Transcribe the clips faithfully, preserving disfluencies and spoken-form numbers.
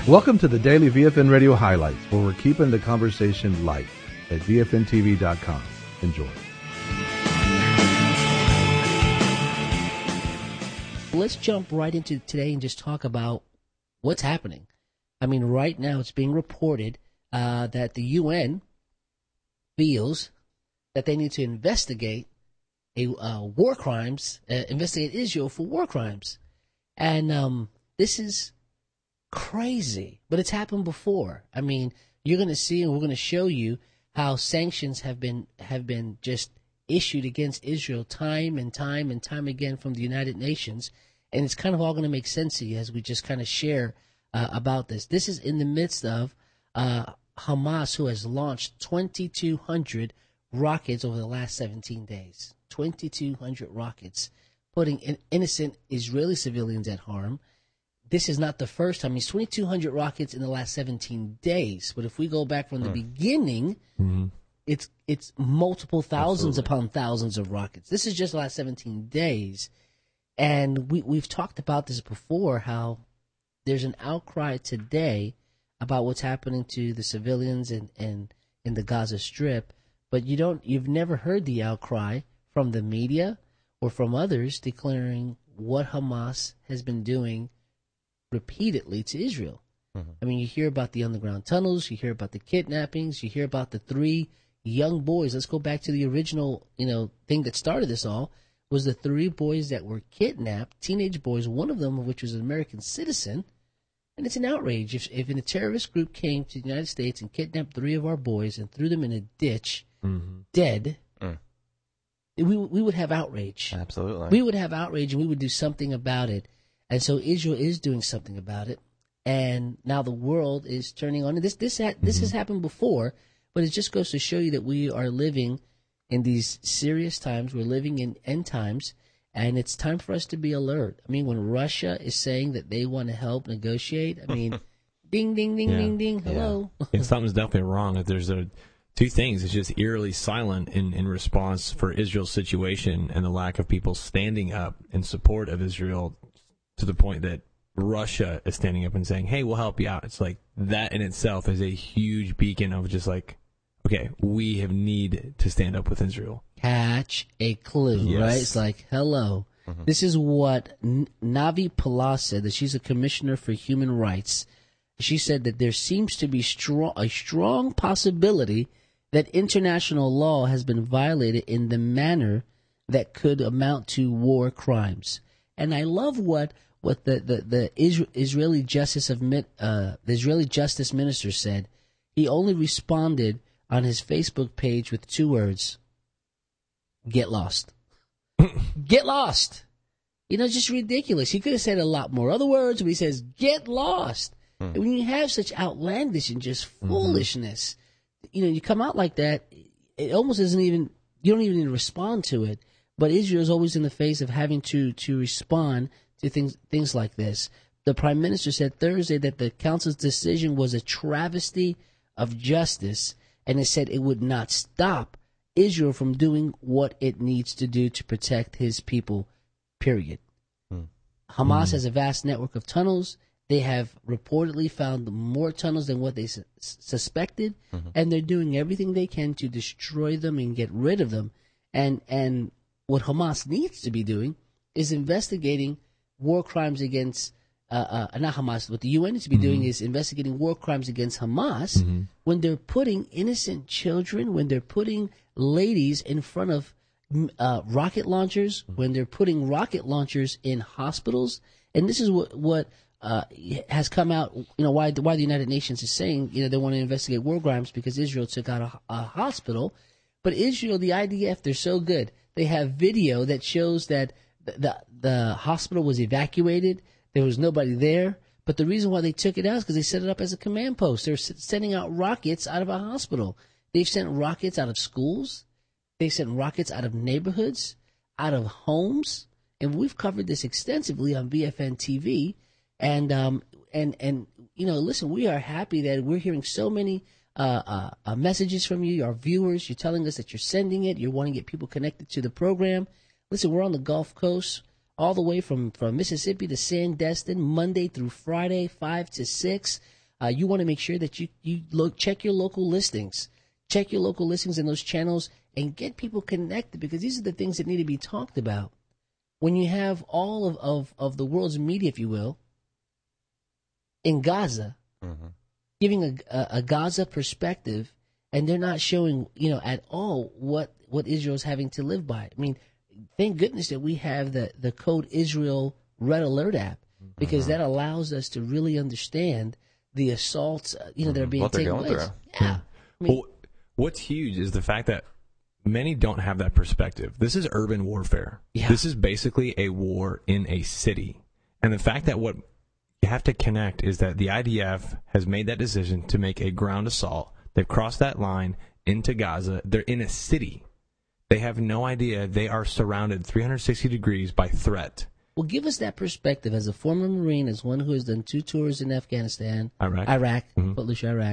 Welcome to the Daily V F N Radio Highlights, where we're keeping the conversation light at V F N T V dot com. Enjoy. Let's jump right into today and just talk about what's happening. I mean, right now it's being reported uh, that the U N feels that they need to investigate a uh, war crimes, uh, investigate Israel for war crimes. And um, this is crazy, but it's happened before. I mean, you're going to see, and we're going to show you how sanctions have been have been just issued against Israel time and time and time again from the United Nations, and it's kind of all going to make sense to you as we just kind of share uh, about this. This is in the midst of uh, Hamas, who has launched twenty-two hundred rockets over the last seventeen days. twenty-two hundred rockets, putting in innocent Israeli civilians at harm. This is not the first time. It's twenty-two hundred rockets in the last seventeen days. But if we go back from the mm. beginning, mm-hmm. it's it's multiple thousands Absolutely. upon thousands of rockets. This is just the last seventeen days. And we, we've talked about this before, how there's an outcry today about what's happening to the civilians in, in, in the Gaza Strip. But you don't, you've never heard the outcry from the media or from others declaring what Hamas has been doing repeatedly to Israel. Mm-hmm. I mean, you hear about the underground tunnels, you hear about the kidnappings, you hear about the three young boys. Let's go back to the original, you know, thing that started this all, was the three boys that were kidnapped, teenage boys, one of them of which was an American citizen. And it's an outrage. If, if a terrorist group came to the United States and kidnapped three of our boys and threw them in a ditch, mm-hmm. dead, mm. we we would have outrage. Absolutely. We would have outrage, and we would do something about it. And so Israel is doing something about it, and now the world is turning on it. This this ha- this mm-hmm. has happened before, but it just goes to show you that we are living in these serious times. We're living in end times, and it's time for us to be alert. I mean, when Russia is saying that they want to help negotiate, I mean, ding, ding, ding, yeah. ding, ding, hello. Yeah. And something's definitely wrong. If there's a two things, it's just eerily silent in, in response for Israel's situation and the lack of people standing up in support of Israel, to the point that Russia is standing up and saying, hey, we'll help you out. It's like that in itself is a huge beacon of just like, okay, we have need to stand up with Israel. Catch a clue, yes. right? It's like, hello. Mm-hmm. This is what N- Navi Pillay said, that she's a commissioner for human rights. She said that there seems to be strong, a strong possibility that international law has been violated in the manner that could amount to war crimes. And I love what what the the, the Isra- Israeli justice of uh, the Israeli justice minister said. He only responded on his Facebook page with two words: "Get lost." Get lost. You know, just ridiculous. He could have said a lot more other words, but he says, "Get lost." Mm. And when you have such outlandish and just foolishness, mm-hmm. you know, you come out like that, it almost isn't even. You don't even need to respond to it. But Israel is always in the face of having to, to respond to things things like this. The prime minister said Thursday that the council's decision was a travesty of justice, and it said it would not stop Israel from doing what it needs to do to protect his people, period. Hmm. Hamas hmm. has a vast network of tunnels. They have reportedly found more tunnels than what they su- suspected, mm-hmm. and they're doing everything they can to destroy them and get rid of them. And and what Hamas needs to be doing is investigating war crimes against, uh, uh, not Hamas, what the U N needs to be mm-hmm. doing is investigating war crimes against Hamas mm-hmm. when they're putting innocent children, when they're putting ladies in front of uh, rocket launchers, mm-hmm. when they're putting rocket launchers in hospitals. And this is what, what uh, has come out, you know, why, why the United Nations is saying, you know, they want to investigate war crimes because Israel took out a, a hospital. But Israel, the I D F, they're so good. They have video that shows that the, the the hospital was evacuated. There was nobody there. But the reason why they took it out is because they set it up as a command post. They're sending out rockets out of a hospital. They've sent rockets out of schools. They've sent rockets out of neighborhoods, out of homes. And we've covered this extensively on V F N T V. And, um, and, and you know, listen, we are happy that we're hearing so many Uh, uh, uh, messages from you, our viewers. You're telling us that you're sending it. You're wanting to get people connected to the program. Listen, we're on the Gulf Coast, all the way from, from Mississippi to Sandestin, Monday through Friday, five to six. Uh, you want to make sure that you, you look, check your local listings, check your local listings in those channels and get people connected, because these are the things that need to be talked about. When you have all of, of, of the world's media, if you will, in Gaza, mm-hmm. giving a, a, a Gaza perspective, and they're not showing, you know, at all what, what Israel's having to live by. I mean, thank goodness that we have the, the Code Israel Red Alert app, because mm-hmm. that allows us to really understand the assaults, uh, you know, that are being taken place. Through. Yeah. I mean, well, what's huge is the fact that many don't have that perspective. This is urban warfare. Yeah. This is basically a war in a city. And the fact that what you have to connect is that the I D F has made that decision to make a ground assault. They've crossed that line into Gaza. They're in a city. They have no idea they are surrounded three hundred sixty degrees by threat. Well, give us that perspective as a former Marine, as one who has done two tours in Afghanistan, Iraq, Iraq, mm-hmm. Footloose Iraq.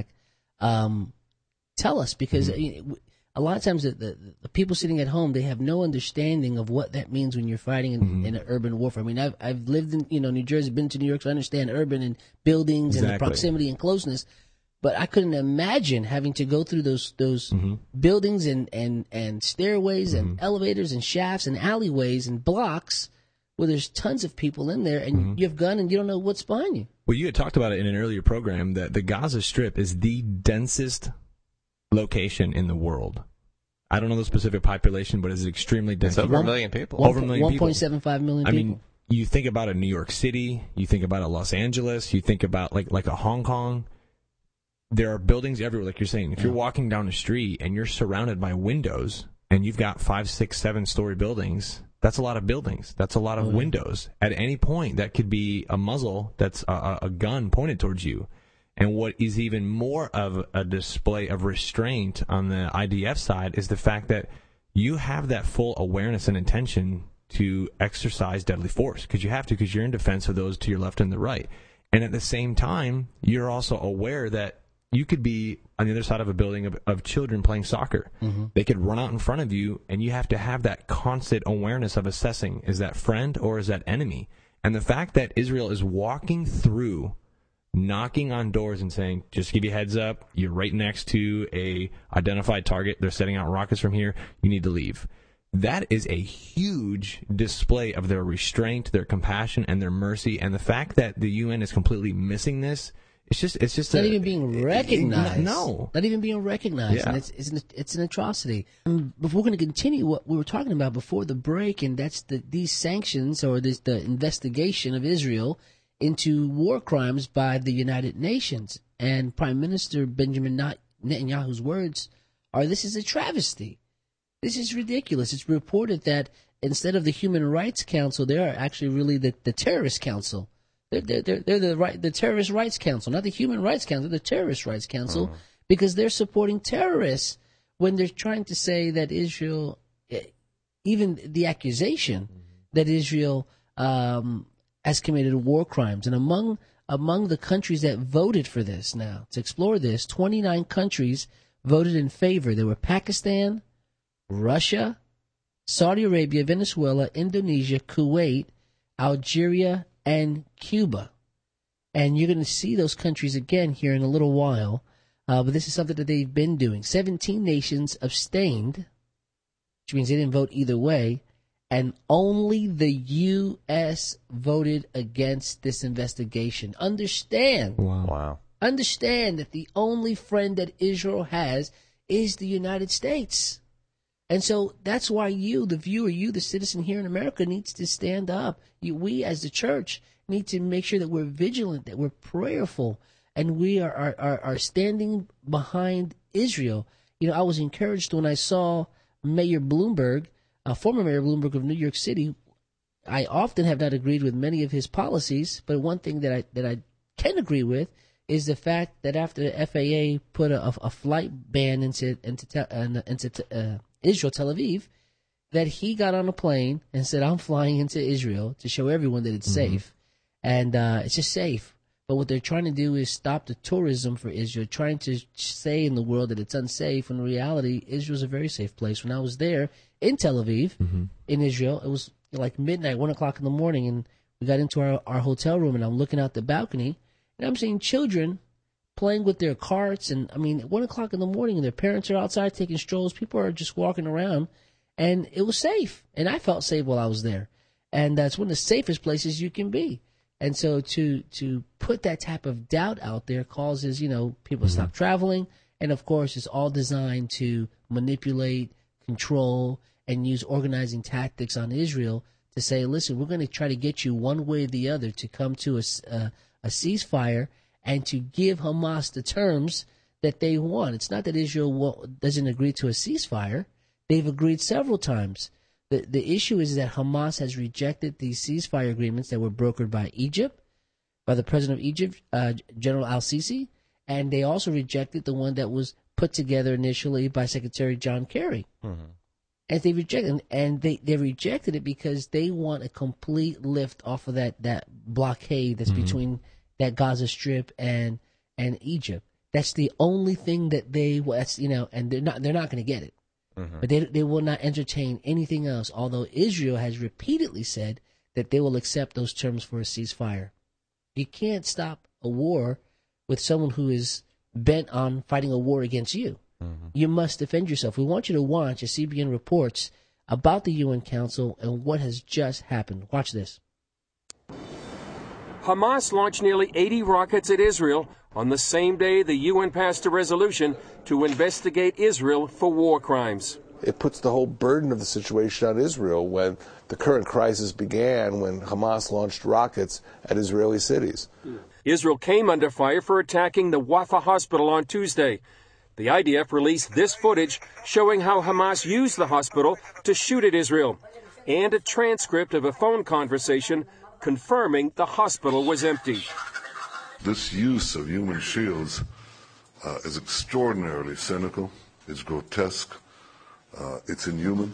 Um, tell us, because mm-hmm. a lot of times the, the, the people sitting at home, they have no understanding of what that means when you're fighting in, mm-hmm. in an urban warfare. I mean, I've I've lived in you know New Jersey, been to New York, so I understand urban and buildings exactly. and the proximity and closeness. But I couldn't imagine having to go through those those mm-hmm. buildings and, and, and stairways mm-hmm. and elevators and shafts and alleyways and blocks where there's tons of people in there, and mm-hmm. you have gun and you don't know what's behind you. Well, you had talked about it in an earlier program that the Gaza Strip is the densest location in the world. I don't know the specific population, but it's extremely dense. It's over a million people. One, over a million one. people. one point seven five million I people. mean, you think about a New York City, you think about a Los Angeles, you think about like like a Hong Kong. There are buildings everywhere, like you're saying. If you're walking down the street and you're surrounded by windows and you've got five, six, seven story buildings, that's a lot of buildings. That's a lot of oh, yeah. windows. At any point, that could be a muzzle that's a, a gun pointed towards you. And what is even more of a display of restraint on the I D F side is the fact that you have that full awareness and intention to exercise deadly force, because you have to, because you're in defense of those to your left and the right. And at the same time, you're also aware that you could be on the other side of a building of, of children playing soccer. Mm-hmm. They could run out in front of you, and you have to have that constant awareness of assessing, is that friend or is that enemy? And the fact that Israel is walking through, knocking on doors and saying, just give you a heads up, you're right next to a identified target, they're setting out rockets from here, you need to leave. That is a huge display of their restraint, their compassion, and their mercy. And the fact that the U N is completely missing this, It's just, it's just not a, even being recognized. It, it, no, not even being recognized. Yeah. And it's, it's, an, it's an atrocity. Um, but we're going to continue what we were talking about before the break, and that's the, these sanctions, or this, the investigation of Israel into war crimes by the United Nations. And Prime Minister Benjamin Netanyahu's words are, "This is a travesty. This is ridiculous." It's reported that instead of the Human Rights Council, they are actually really the, the Terrorist Council. They're, they're, they're the right, the Terrorist Rights Council, not the Human Rights Council, the Terrorist Rights Council, uh-huh. because they're supporting terrorists when they're trying to say that Israel, even the accusation mm-hmm. that Israel um, has committed war crimes. And among among the countries that voted for this now, to explore this, twenty-nine countries voted in favor. There were Pakistan, Russia, Saudi Arabia, Venezuela, Indonesia, Kuwait, Algeria, and Cuba. And you're going to see those countries again here in a little while. Uh, but this is something that they've been doing. seventeen nations abstained, which means they didn't vote either way. And only the U S voted against this investigation. Understand. Wow. wow. Understand that the only friend that Israel has is the United States. And so that's why you, the viewer, you, the citizen here in America, needs to stand up. You, we, as the church, need to make sure that we're vigilant, that we're prayerful, and we are, are, are, are standing behind Israel. You know, I was encouraged when I saw Mayor Bloomberg, uh, former Mayor Bloomberg of New York City. I often have not agreed with many of his policies, but one thing that I that I can agree with is the fact that after the F A A put a, a flight ban into into, uh, into uh, Israel, Tel Aviv, that he got on a plane and said, "I'm flying into Israel to show everyone that it's mm-hmm. safe," and uh, it's just safe. But what they're trying to do is stop the tourism for Israel, trying to say in the world that it's unsafe, when in reality, Israel's a very safe place. When I was there in Tel Aviv, mm-hmm. in Israel, it was like midnight, one o'clock in the morning, and we got into our, our hotel room, and I'm looking out the balcony, and I'm seeing children playing with their carts. And, I mean, at one o'clock in the morning, and their parents are outside taking strolls. People are just walking around, and it was safe. And I felt safe while I was there. And that's one of the safest places you can be. And so to to put that type of doubt out there causes, you know, people to mm-hmm. stop traveling. And, of course, it's all designed to manipulate, control, and use organizing tactics on Israel to say, listen, we're going to try to get you one way or the other to come to a, a, a ceasefire and to give Hamas the terms that they want. It's not that Israel doesn't agree to a ceasefire. They've agreed several times. The the issue is that Hamas has rejected these ceasefire agreements that were brokered by Egypt, by the president of Egypt, uh, General al-Sisi, and they also rejected the one that was put together initially by Secretary John Kerry. Mm-hmm. And they rejected, and they, they rejected it because they want a complete lift off of that, that blockade that's mm-hmm. between that Gaza Strip and and Egypt. That's the only thing that they, that's, you know, and they're not they're not going to get it. Mm-hmm. But they they will not entertain anything else, although Israel has repeatedly said that they will accept those terms for a ceasefire. You can't stop a war with someone who is bent on fighting a war against you. Mm-hmm. You must defend yourself. We want you to watch as C B N reports about the U N Council and what has just happened. Watch this. Hamas launched nearly eighty rockets at Israel on the same day the U N passed a resolution to investigate Israel for war crimes. It puts the whole burden of the situation on Israel when the current crisis began, when Hamas launched rockets at Israeli cities. Israel came under fire for attacking the Wafa hospital on Tuesday. The I D F released this footage showing how Hamas used the hospital to shoot at Israel, and a transcript of a phone conversation confirming the hospital was empty. This use of human shields uh, is extraordinarily cynical, it's grotesque, uh, it's inhuman.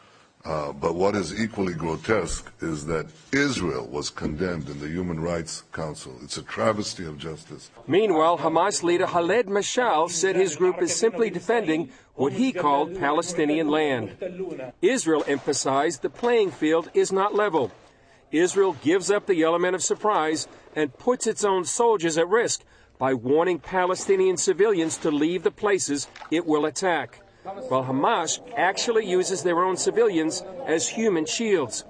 Uh, but what is equally grotesque is that Israel was condemned in the Human Rights Council. It's a travesty of justice. Meanwhile, Hamas leader Khaled Mashal said his group is simply defending what he called Palestinian land. Israel emphasized the playing field is not level. Israel gives up the element of surprise and puts its own soldiers at risk by warning Palestinian civilians to leave the places it will attack, while Hamas actually uses their own civilians as human shields.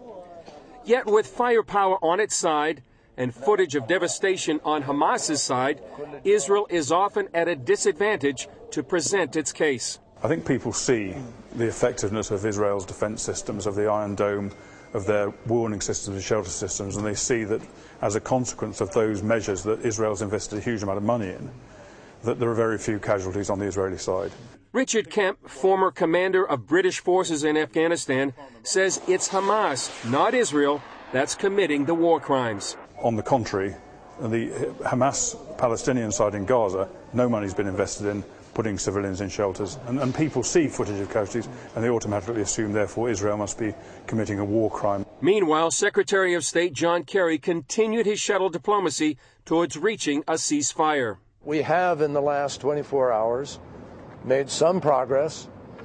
Yet with firepower on its side and footage of devastation on Hamas's side, Israel is often at a disadvantage to present its case. I think people see the effectiveness of Israel's defense systems, of the Iron Dome, of their warning systems and shelter systems, and they see that as a consequence of those measures that Israel's invested a huge amount of money in, that there are very few casualties on the Israeli side. Richard Kemp, former commander of British forces in Afghanistan, says it's Hamas, not Israel, that's committing the war crimes. On the contrary, the Hamas Palestinian side in Gaza, no money's been invested in putting civilians in shelters, and, and people see footage of casualties and they automatically assume therefore Israel must be committing a war crime. Meanwhile, Secretary of State John Kerry continued his shuttle diplomacy towards reaching a ceasefire. We have in the last twenty-four hours made some progress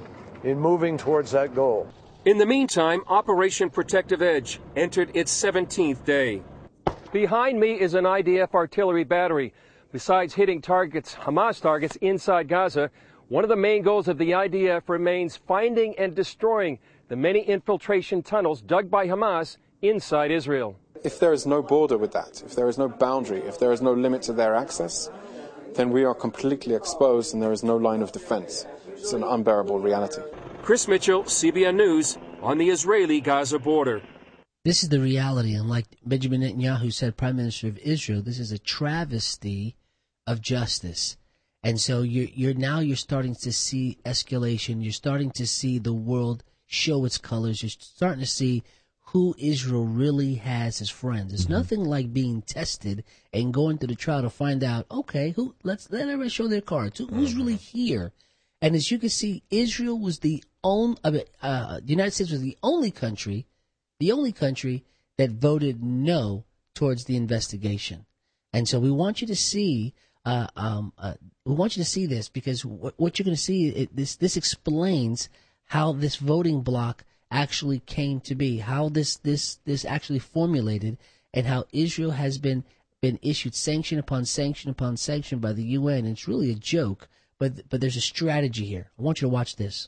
in moving towards that goal. In the meantime, Operation Protective Edge entered its seventeenth day. Behind me is an I D F artillery battery. Besides hitting targets, Hamas targets inside Gaza, one of the main goals of the I D F remains finding and destroying the many infiltration tunnels dug by Hamas inside Israel. If there is no border with that, if there is no boundary, if there is no limit to their access, then we are completely exposed and there is no line of defense. It's an unbearable reality. Chris Mitchell, C B N News, on the Israeli-Gaza border. This is the reality, and like Benjamin Netanyahu said, Prime Minister of Israel, this is a travesty of justice. And so you're, you're now you're starting to see escalation. You're starting to see the world show its colors. You're starting to see who Israel really has as friends. It's mm-hmm. nothing like being tested and going through the trial to find out, okay, who let's let everybody show their cards. Who, who's mm-hmm. really here? And as you can see, Israel was the only, uh, the United States was the only country, the only country that voted no towards the investigation. And so we want you to see, uh, um, uh, we want you to see this because what, what you're going to see, it, this this explains how this voting bloc actually came to be, how this this this actually formulated, and how Israel has been been issued sanction upon sanction upon sanction by the U N. It's really a joke, but but there's a strategy here. I want you to watch this.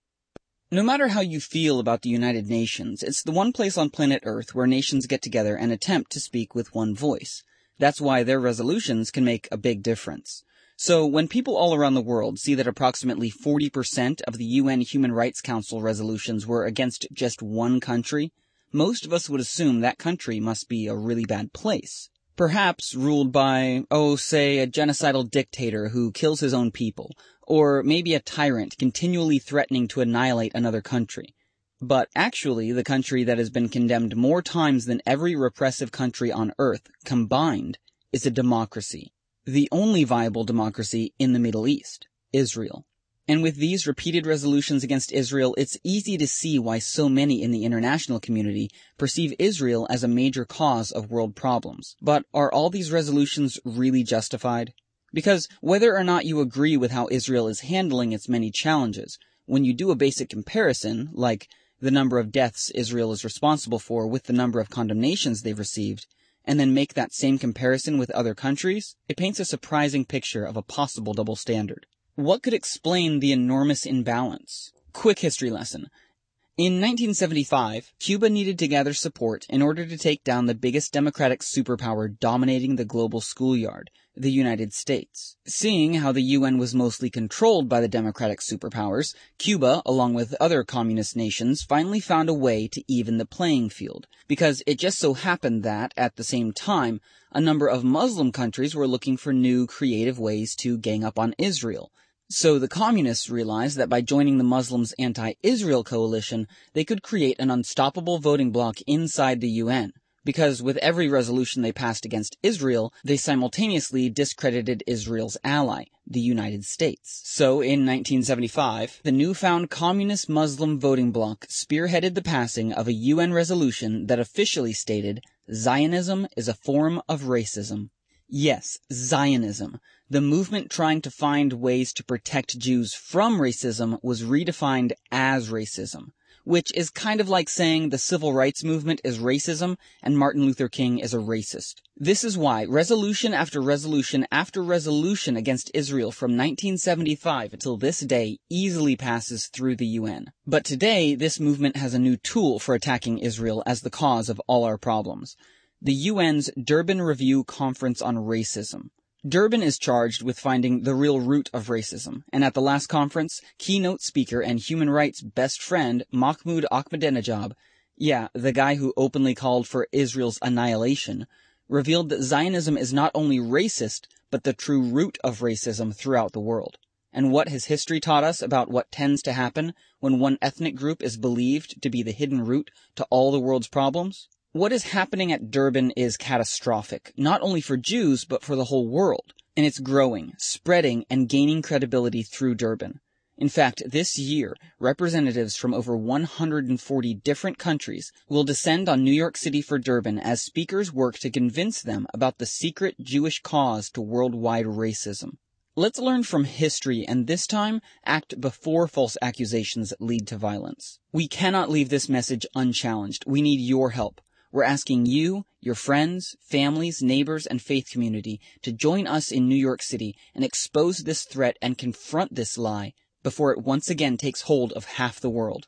No matter how you feel about the United Nations, it's the one place on planet Earth where nations get together and attempt to speak with one voice. That's why their resolutions can make a big difference. So when people all around the world see that approximately forty percent of the U N Human Rights Council resolutions were against just one country, most of us would assume that country must be a really bad place. Perhaps ruled by, oh, say, a genocidal dictator who kills his own people, or maybe a tyrant continually threatening to annihilate another country. But actually, the country that has been condemned more times than every repressive country on Earth combined is a democracy. The only viable democracy in the Middle East, Israel. And with these repeated resolutions against Israel, it's easy to see why so many in the international community perceive Israel as a major cause of world problems. But are all these resolutions really justified? Because whether or not you agree with how Israel is handling its many challenges, when you do a basic comparison, like the number of deaths Israel is responsible for with the number of condemnations they've received, and then make that same comparison with other countries, it paints a surprising picture of a possible double standard. What could explain the enormous imbalance? Quick history lesson. In nineteen seventy-five, Cuba needed to gather support in order to take down the biggest democratic superpower dominating the global schoolyard, the United States. Seeing how the U N was mostly controlled by the democratic superpowers, Cuba, along with other communist nations, finally found a way to even the playing field, because it just so happened that, at the same time, a number of Muslim countries were looking for new, creative ways to gang up on Israel. So the communists realized that by joining the Muslims' anti-Israel coalition, they could create an unstoppable voting bloc inside the U N. Because with every resolution they passed against Israel, they simultaneously discredited Israel's ally, the United States. So in nineteen seventy-five, the newfound communist Muslim voting bloc spearheaded the passing of a U N resolution that officially stated, Zionism is a form of racism. Yes, Zionism. The movement trying to find ways to protect Jews from racism was redefined as racism, which is kind of like saying the civil rights movement is racism and Martin Luther King is a racist. This is why resolution after resolution after resolution against Israel from nineteen seventy-five until this day easily passes through the U N. But today, this movement has a new tool for attacking Israel as the cause of all our problems. The U N's Durban Review Conference on Racism. Durban is charged with finding the real root of racism, and at the last conference, keynote speaker and human rights best friend Mahmoud Ahmadinejad, yeah, the guy who openly called for Israel's annihilation, revealed that Zionism is not only racist, but the true root of racism throughout the world. And what has history taught us about what tends to happen when one ethnic group is believed to be the hidden root to all the world's problems? What is happening at Durban is catastrophic, not only for Jews, but for the whole world. And it's growing, spreading, and gaining credibility through Durban. In fact, this year, representatives from over one hundred forty different countries will descend on New York City for Durban as speakers work to convince them about the secret Jewish cause to worldwide racism. Let's learn from history and this time act before false accusations lead to violence. We cannot leave this message unchallenged. We need your help. We're asking you, your friends, families, neighbors, and faith community to join us in New York City and expose this threat and confront this lie before it once again takes hold of half the world.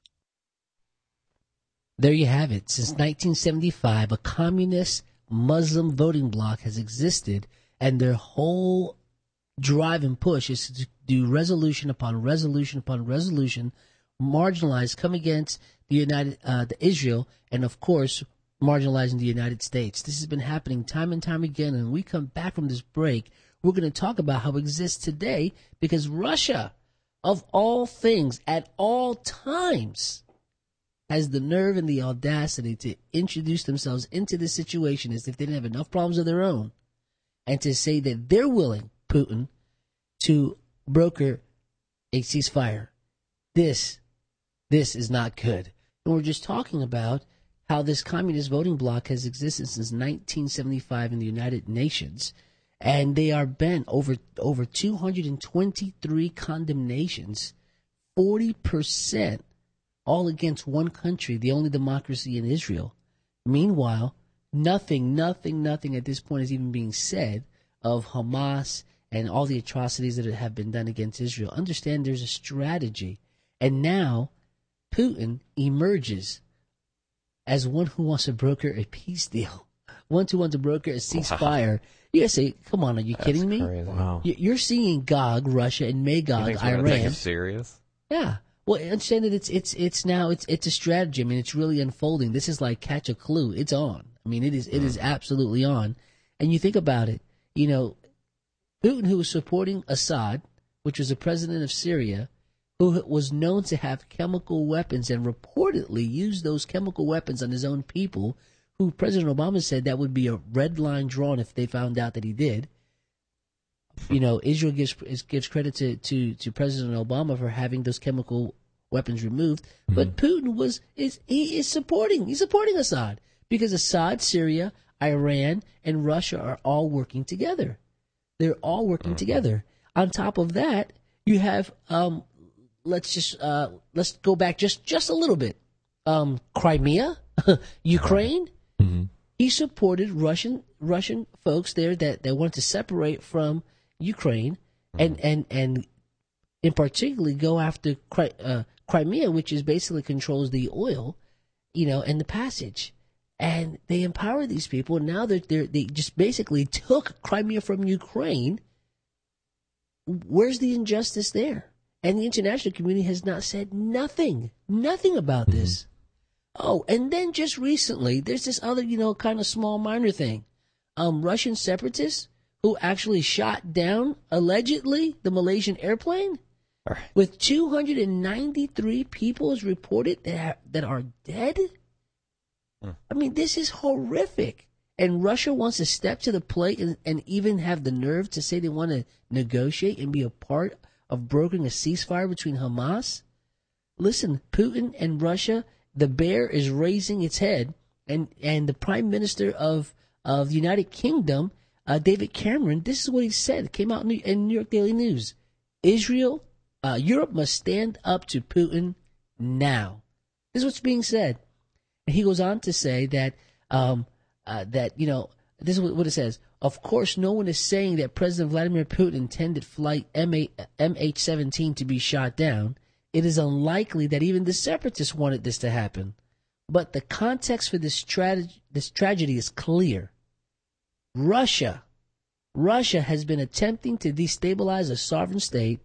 There you have it. Since nineteen seventy-five, a communist Muslim voting bloc has existed, and their whole drive and push is to do resolution upon resolution upon resolution, marginalize, come against the United, uh, the Israel, and of course, marginalizing the United States. This has been happening time and time again, and when we come back from this break, we're going to talk about how it exists today because Russia, of all things, at all times, has the nerve and the audacity to introduce themselves into this situation as if they didn't have enough problems of their own, and to say that they're willing, Putin, to broker a ceasefire. This, this is not good. And we're just talking about how this communist voting bloc has existed since nineteen seventy-five in the United Nations, and they are bent over over two hundred twenty-three condemnations, forty percent all against one country, the only democracy in Israel. Meanwhile, nothing, nothing, nothing at this point is even being said of Hamas and all the atrocities that have been done against Israel. Understand there's a strategy. And now Putin emerges as one who wants to broker a peace deal, one who wants to broker a ceasefire. Wow. You gotta say, come on, are you That's kidding me? Wow. You're seeing Gog, Russia, and Magog, Iran. Serious? Yeah. Well, understand that it's it's it's now it's it's a strategy. I mean, it's really unfolding. This is like catch a clue. It's on. I mean, it is it is absolutely on. And you think about it, you know, Putin, who was supporting Assad, which was the president of Syria, who was known to have chemical weapons and reportedly used those chemical weapons on his own people, who President Obama said that would be a red line drawn if they found out that he did. You know, Israel gives gives credit to, to, to President Obama for having those chemical weapons removed, mm-hmm. but Putin was is he is supporting he's supporting Assad because Assad, Syria, Iran, and Russia are all working together. They're all working mm-hmm. together. On top of that, you have um, let's just uh, let's go back just, just a little bit. Um, Crimea, Ukraine. Mm-hmm. He supported Russian Russian folks there that, that wanted to separate from Ukraine, and, and, and in particularly go after uh, Crimea, which is basically controls the oil, you know, and the passage. And they empower these people. And now they're, they're, they just basically took Crimea from Ukraine. Where's the injustice there? And the international community has not said nothing, nothing about mm-hmm. this. Oh, and then just recently, there's this other, you know, kind of small minor thing. Um, Russian separatists who actually shot down, allegedly, the Malaysian airplane, right. with two hundred ninety-three people is reported that are, that are dead. Hmm. I mean, this is horrific. And Russia wants to step to the plate and, and even have the nerve to say they want to negotiate and be a part of brokering a ceasefire between Hamas. Listen, Putin and Russia, the bear is raising its head, and, and the Prime Minister of, of the United Kingdom, uh, David Cameron, this is what he said. It came out in, in New York Daily News. Israel, uh, Europe must stand up to Putin now. This is what's being said. And he goes on to say that, um, uh, that, you know, this is what it says. Of course, no one is saying that President Vladimir Putin intended flight M H seventeen to be shot down. It is unlikely that even the separatists wanted this to happen. But the context for this, tra- this tragedy is clear. Russia, Russia has been attempting to destabilize a sovereign state,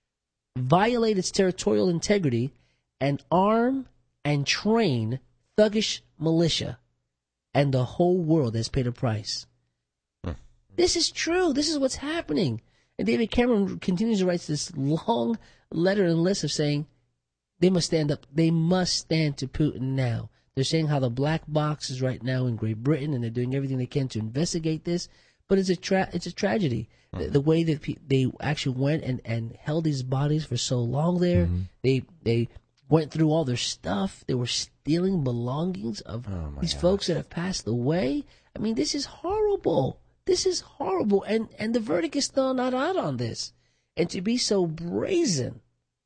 violate its territorial integrity, and arm and train thuggish militia. And the whole world has paid a price. Hmm. This is true. This is what's happening. And David Cameron continues to write this long letter and list of saying they must stand up. They must stand to Putin now. They're saying how the black box is right now in Great Britain, and they're doing everything they can to investigate this. But it's a tra- it's a tragedy. Mm-hmm. The, the way that pe- they actually went and, and held these bodies for so long there. Mm-hmm. They they went through all their stuff. They were stealing belongings of oh these gosh. folks that have passed away. I mean, this is horrible. This is horrible. And, and the verdict is still not out on this. And to be so brazen,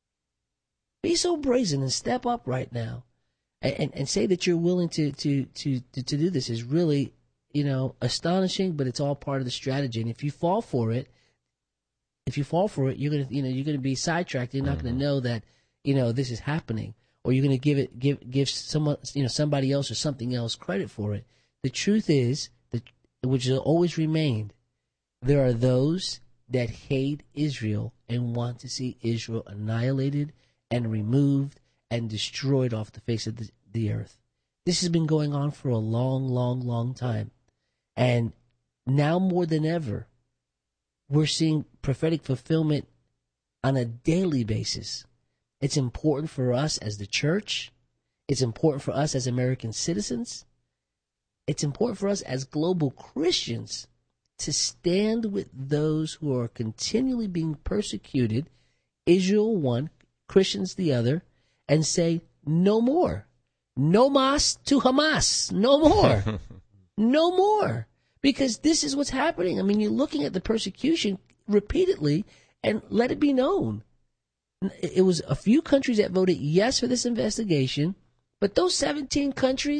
be so brazen and step up right now and, and, and say that you're willing to, to, to, to, to do this is really, you know, astonishing, but it's all part of the strategy. And if you fall for it, if you fall for it, you're going to, you know, you're going to be sidetracked. You're not mm-hmm. going to know that, you know, this is happening, or you're going to give it, give, give someone, you know, somebody else or something else credit for it. The truth is that, which has always remained, there are those that hate Israel and want to see Israel annihilated and removed and destroyed off the face of the, the earth. This has been going on for a long, long, long time. And now more than ever, we're seeing prophetic fulfillment on a daily basis. It's important for us as the church. It's important for us as American citizens. It's important for us as global Christians to stand with those who are continually being persecuted, Israel one, Christians the other, and say, no more. No mas to Hamas. No more. No more. Because this is what's happening. I mean, you're looking at the persecution repeatedly, and let it be known. It was a few countries that voted yes for this investigation, but those seventeen countries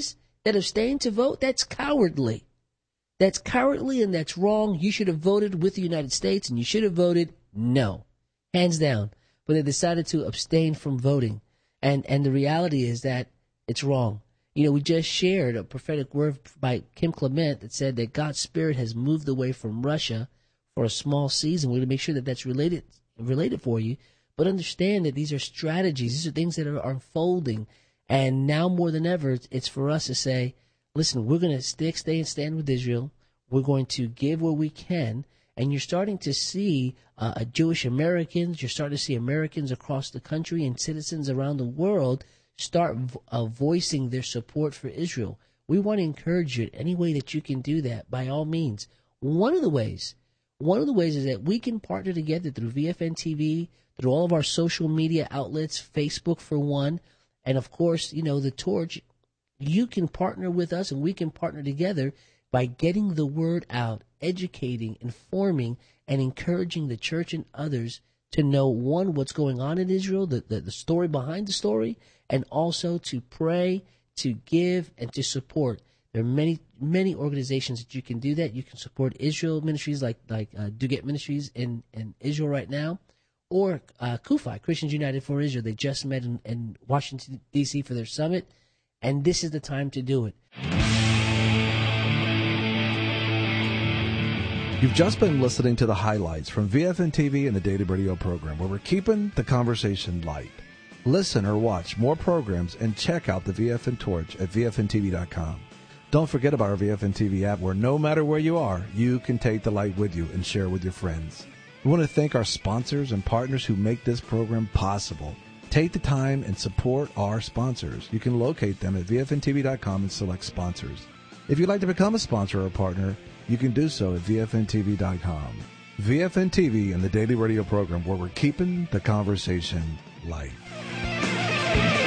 that abstain to vote, that's cowardly. That's cowardly and that's wrong. You should have voted with the United States and you should have voted no. Hands down. But they decided to abstain from voting. And and the reality is that it's wrong. You know, we just shared a prophetic word by Kim Clement that said that God's Spirit has moved away from Russia for a small season. We're going to make sure that that's related related for you. But understand that these are strategies. These are things that are, are unfolding. And now more than ever, it's, it's for us to say, listen, we're going to stick, stay and stand with Israel. We're going to give where we can. And you're starting to see uh, Jewish Americans, you're starting to see Americans across the country and citizens around the world start uh, voicing their support for Israel. We want to encourage you any way that you can do that, by all means. One of the ways, one of the ways is that we can partner together through V F N T V, through all of our social media outlets, Facebook for one, and of course, you know, the Torch. You can partner with us and we can partner together by getting the word out, educating, informing, and encouraging the church and others to know, one, what's going on in Israel, the, the, the story behind the story, and also to pray, to give, and to support. There are many, many organizations that you can do that. You can support Israel ministries like like uh, Duget Ministries in, in Israel right now, or uh, C U F I, Christians United for Israel. They just met in, in Washington, D C for their summit, and this is the time to do it. You've just been listening to the highlights from V F N T V and the Daily Radio program, where we're keeping the conversation light. Listen or watch more programs and check out the V F N Torch at V F N T V dot com. Don't forget about our V F N T V app, where no matter where you are, you can take the light with you and share with your friends. We want to thank our sponsors and partners who make this program possible. Take the time and support our sponsors. You can locate them at V F N T V dot com and select sponsors. If you'd like to become a sponsor or a partner, you can do so at V F N T V dot com. V F N T V and the Daily Radio program, where we're keeping the conversation light.